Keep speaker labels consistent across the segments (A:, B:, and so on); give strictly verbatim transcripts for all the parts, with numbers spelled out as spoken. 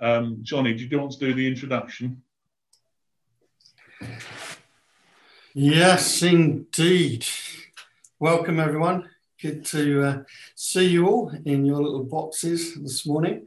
A: Um, Johnny, do you want to do the introduction?
B: Yes, indeed. Welcome, everyone. Good to uh, see you all in your little boxes this morning.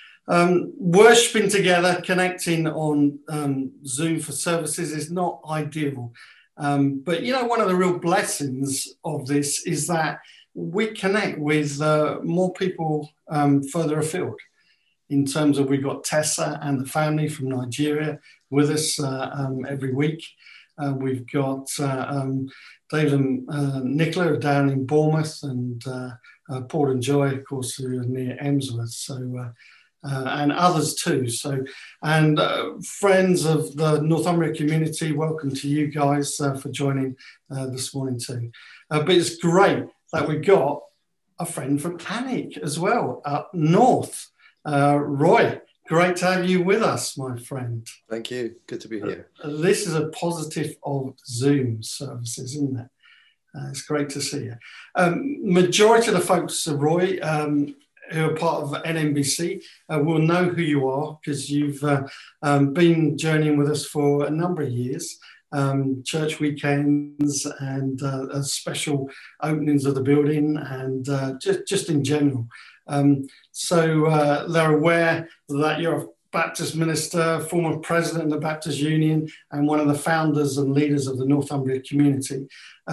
B: Um, worshipping together, connecting on um, Zoom for services is not ideal. Um, but, you know, one of the real blessings of this is that we connect with uh, more people um, further afield. In terms of, we've got Tessa and the family from Nigeria with us uh, um, every week. Uh, we've got uh, um, David and uh, Nicola down in Bournemouth, and uh, uh, Paul and Joy, of course, who are near Emsworth. So, uh, uh, and others too. So, and uh, friends of the Northumbria community, welcome to you guys uh, for joining uh, this morning too. Uh, but it's great that we've got a friend from Alnwick as well, up north. Uh, Roy, great to have you with us, my friend.
C: Thank you. Good to be here.
B: Uh, this is a positive of Zoom services, isn't it? Uh, it's great to see you. Um, majority of the folks, uh, Roy, um, who are part of N M B C uh, will know who you are, because you've uh, um, been journeying with us for a number of years. Um, church weekends and uh, special openings of the building, and uh, just, just in general. Um, so uh, they're aware that you're a Baptist minister, former president of the Baptist Union, and one of the founders and leaders of the Northumbria community.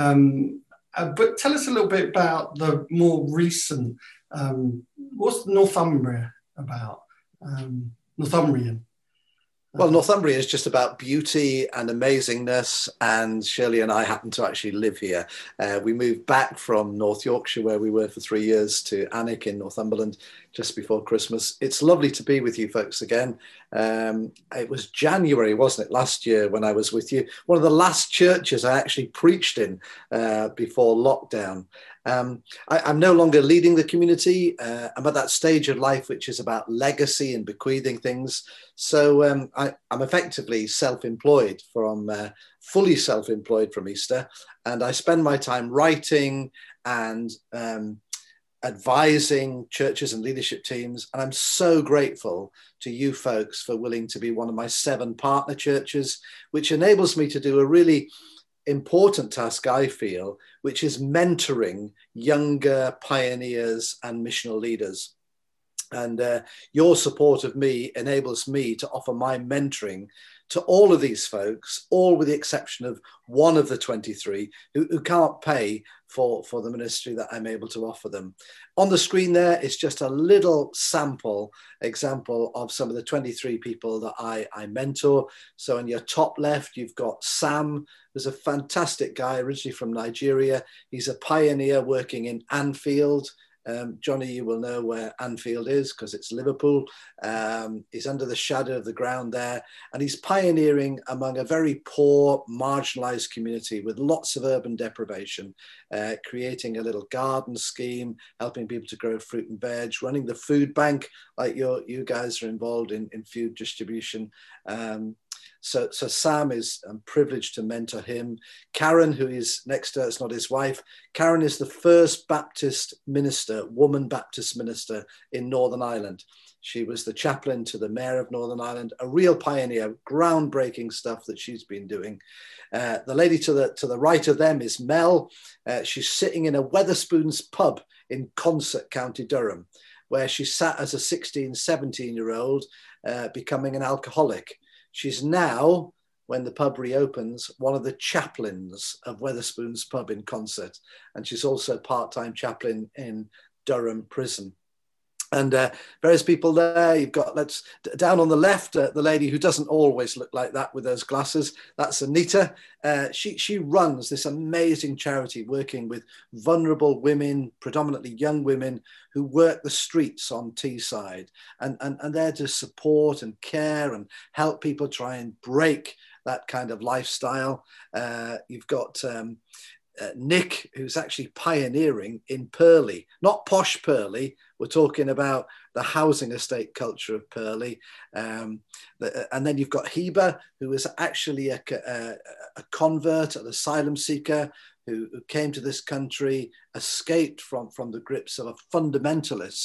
B: Um, uh, but tell us a little bit about the more recent, um, what's Northumbria about? Um, Northumbrian.
C: Well, Northumbria is just about beauty and amazingness, and Shirley and I happen to actually live here. Uh, we moved back from North Yorkshire, where we were for three years, to Alnwick in Northumberland just before Christmas. It's lovely to be with you folks again. Um, it was January, wasn't it, last year when I was with you? One of the last churches I actually preached in uh, before lockdown. Um, I, I'm no longer leading the community. Uh, I'm at that stage of life which is about legacy and bequeathing things. So um, I, I'm effectively self-employed from, uh, fully self-employed from Easter. And I spend my time writing and um, advising churches and leadership teams. And I'm so grateful to you folks for willing to be one of my seven partner churches, which enables me to do a really important task, I feel, which is mentoring younger pioneers and missional leaders. And uh, your support of me enables me to offer my mentoring to all of these folks, all with the exception of one of the twenty-three who, who can't pay for, for the ministry that I'm able to offer them. On the screen there is just a little sample example of some of the twenty-three people that I, I mentor. So on your top left, you've got Sam, who's a fantastic guy, originally from Nigeria. He's a pioneer working in Anfield. Um, Johnny, you will know where Anfield is because it's Liverpool. Um, he's under the shadow of the ground there, and he's pioneering among a very poor, marginalized community with lots of urban deprivation, uh, creating a little garden scheme, helping people to grow fruit and veg, running the food bank, like you're, you guys are involved in, in food distribution. Um, So, so Sam is um, privileged to mentor him. Karen, who is next to us, not his wife. Karen is the first Baptist minister, woman Baptist minister in Northern Ireland. She was the chaplain to the mayor of Northern Ireland, a real pioneer, groundbreaking stuff that she's been doing. Uh, the lady to the, to the right of them is Mel. Uh, she's sitting in a Wetherspoons pub in Consett, County Durham, where she sat as a sixteen, seventeen year old, uh, becoming an alcoholic. She's now, when the pub reopens, one of the chaplains of Wetherspoons pub in Consett. And she's also part-time chaplain in Durham prison. And uh, various people there. You've got, let's down on the left, uh, the lady who doesn't always look like that with those glasses. That's Anita. Uh, she, she runs this amazing charity working with vulnerable women, predominantly young women, who work the streets on Teesside, and, and, and they're to support and care and help people try and break that kind of lifestyle. Uh, you've got um, uh, Nick, who's actually pioneering in Purley, not posh Purley. We're talking about the housing estate culture of Purley. Um, the, and then you've got Heba, who is actually a, a, a convert, an asylum seeker, who, who came to this country, escaped from, from the grips of a fundamentalist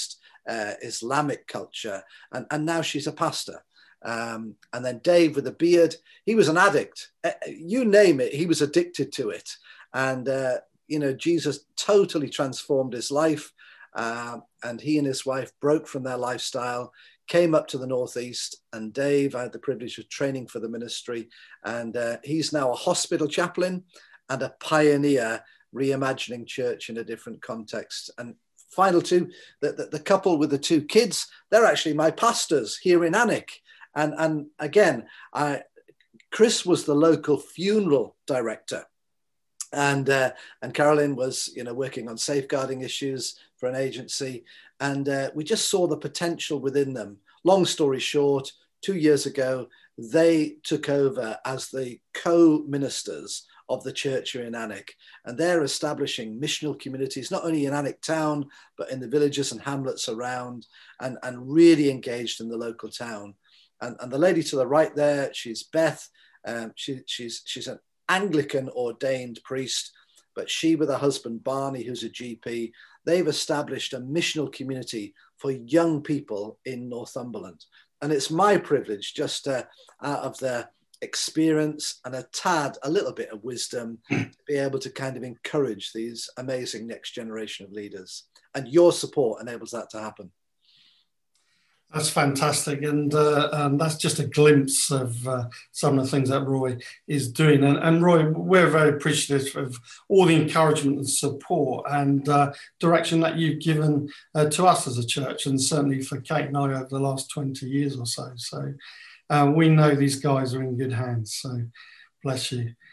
C: uh, Islamic culture, and, and now she's a pastor. Um, and then Dave with a beard, he was an addict. Uh, you name it, he was addicted to it. And, uh, you know, Jesus totally transformed his life. Uh, and he and his wife broke from their lifestyle, came up to the Northeast. And Dave, I had the privilege of training for the ministry. And uh, he's now a hospital chaplain and a pioneer reimagining church in a different context. And final two, the, the, the couple with the two kids, they're actually my pastors here in Alnwick. And, and again, I, Chris was the local funeral director, and uh, and Carolyn was, you know, working on safeguarding issues for an agency, and uh, we just saw the potential within them. Long story short, two years ago, they took over as the co-ministers of the church here in Alnwick, and they're establishing missional communities, not only in Alnwick town, but in the villages and hamlets around, and, and really engaged in the local town. And, and the lady to the right there, she's Beth. Um, she, she's, she's an Anglican ordained priest, but she with her husband, Barney, who's a G P, they've established a missional community for young people in Northumberland. And it's my privilege, just uh, out of their experience and a tad, a little bit of wisdom, to be able to kind of encourage these amazing next generation of leaders. And your support enables that to happen.
B: That's fantastic, and, uh, and that's just a glimpse of uh, some of the things that Roy is doing. And, and Roy, we're very appreciative of all the encouragement and support and uh, direction that you've given uh, to us as a church, and certainly for Kate and I over the last twenty years or so. So uh, we know these guys are in good hands, so bless you.